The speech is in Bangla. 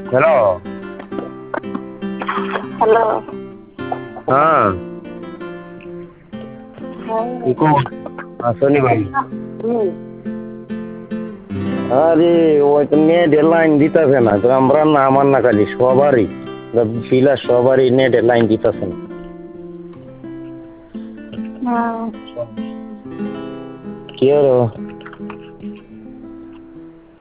হ্যালো। হ্যালো। হ্যাঁ, কি খবর? আসনি ভাই? হুম। আরে ওই তো নেটের লাইন দিতেছে না, তো আমরা না, আমার না খালি সবারই পিলা সবারই নেটের লাইন দিতেছে না। কি হলো?